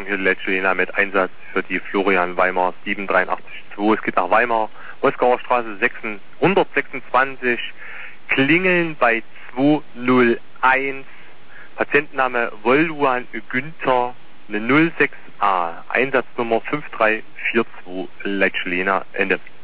hier die Leitstelle mit Einsatz für die Florian Weimar 7882. Es geht nach Weimar, Moskauer Straße 126, Klingeln bei 201, Patientenname Wolluan Günther, eine 06a, Einsatznummer 5342, Leitstelle, Ende.